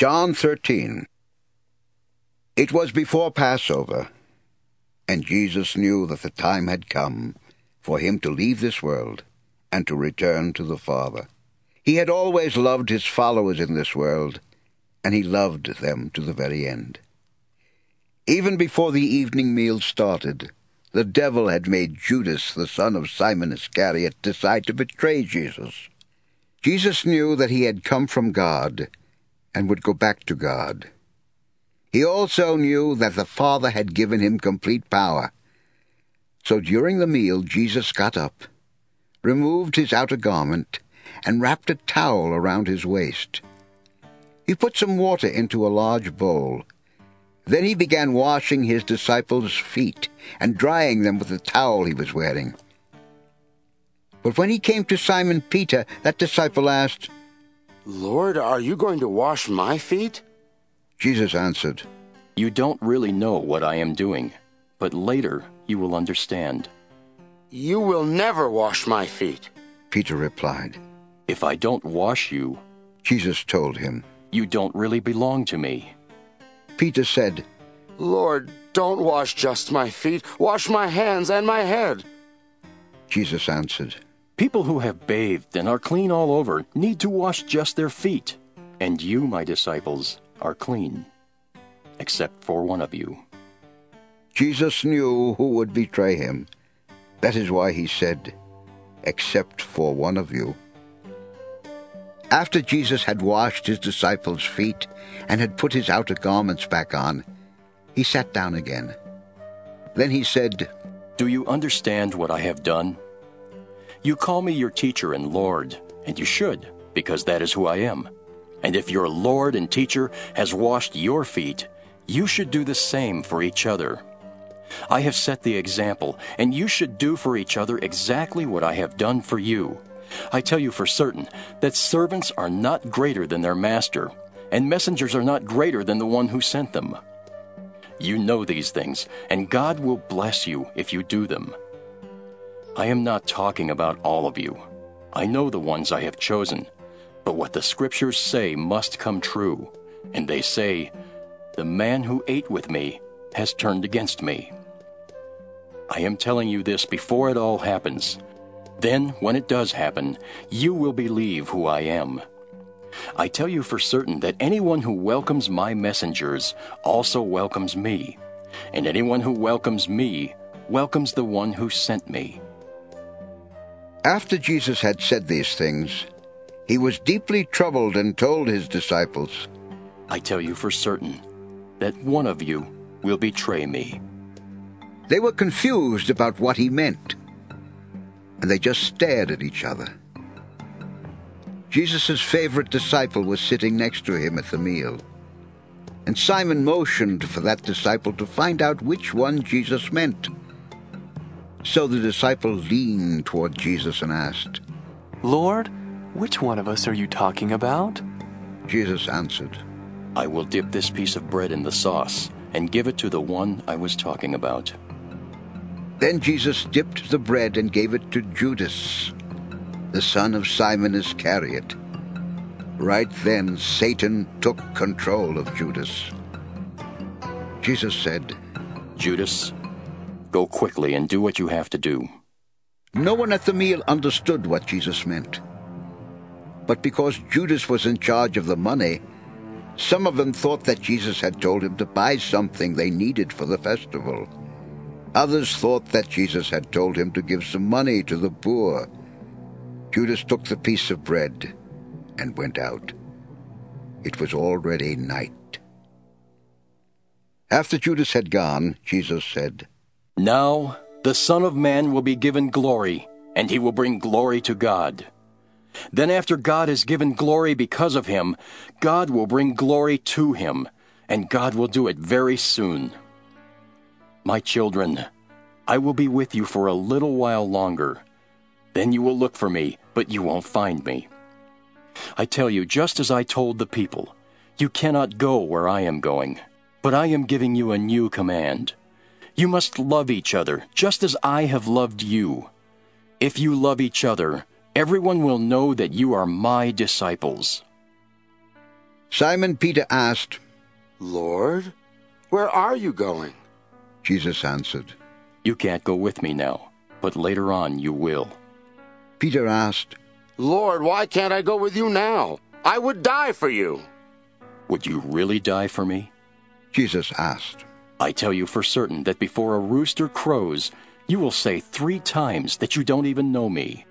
John 13. It was before Passover, and Jesus knew that the time had come for him to leave this world and to return to the Father. He had always loved his followers in this world, and he loved them to the very end. Even before the evening meal started, the devil had made Judas, the son of Simon Iscariot, decide to betray Jesus. Jesus knew that he had come from God and would go back to God. He also knew that the Father had given him complete power. So during the meal, Jesus got up, removed his outer garment, and wrapped a towel around his waist. He put some water into a large bowl. Then he began washing his disciples' feet and drying them with the towel he was wearing. But when he came to Simon Peter, that disciple asked, "Lord, are you going to wash my feet?" Jesus answered, "You don't really know what I am doing, but later you will understand." "You will never wash my feet." Peter replied. "If I don't wash you," Jesus told him, "you don't really belong to me." Peter said, "Lord, don't wash just my feet. Wash my hands and my head." Jesus answered, "People who have bathed and are clean all over need to wash just their feet. And you, my disciples, are clean, except for one of you." Jesus knew who would betray him. That is why he said, "Except for one of you." After Jesus had washed his disciples' feet and had put his outer garments back on, he sat down again. Then he said, "Do you understand what I have done? You call me your teacher and Lord, and you should, because that is who I am. And if your Lord and teacher has washed your feet, you should do the same for each other. I have set the example, and you should do for each other exactly what I have done for you. I tell you for certain that servants are not greater than their master, and messengers are not greater than the one who sent them. You know these things, and God will bless you if you do them. I am not talking about all of you. I know the ones I have chosen, but what the Scriptures say must come true, and they say, 'The man who ate with me has turned against me.' I am telling you this before it all happens. Then, when it does happen, you will believe who I am. I tell you for certain that anyone who welcomes my messengers also welcomes me, and anyone who welcomes me welcomes the one who sent me." After Jesus had said these things, he was deeply troubled and told his disciples, "I tell you for certain that one of you will betray me." They were confused about what he meant, and they just stared at each other. Jesus' favorite disciple was sitting next to him at the meal, and Simon motioned for that disciple to find out which one Jesus meant. So the disciple leaned toward Jesus and asked, "Lord, which one of us are you talking about?" Jesus answered, "I will dip this piece of bread in the sauce and give it to the one I was talking about." Then Jesus dipped the bread and gave it to Judas, the son of Simon Iscariot. Right then Satan took control of Judas. Jesus said, "Judas, go quickly and do what you have to do." No one at the meal understood what Jesus meant. But because Judas was in charge of the money, some of them thought that Jesus had told him to buy something they needed for the festival. Others thought that Jesus had told him to give some money to the poor. Judas took the piece of bread and went out. It was already night. After Judas had gone, Jesus said, "Now the Son of Man will be given glory, and he will bring glory to God. Then after God has given glory because of him, God will bring glory to him, and God will do it very soon. My children, I will be with you for a little while longer. Then you will look for me, but you won't find me. I tell you, just as I told the people, you cannot go where I am going, but I am giving you a new command. You must love each other, just as I have loved you. If you love each other, everyone will know that you are my disciples." Simon Peter asked, Lord, where are you going? Jesus answered, You can't go with me now, but later on you will. Peter asked, Lord, why can't I go with you now? I would die for you. Would you really die for me? Jesus asked, I tell you for certain that before a rooster crows, you will say 3 times that you don't even know me.